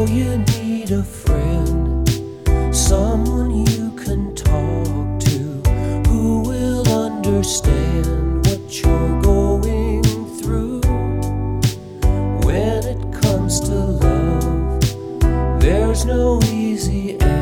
you need a friend, someone you can talk to, who will understand what you're going through. When it comes to love, there's no easy answer.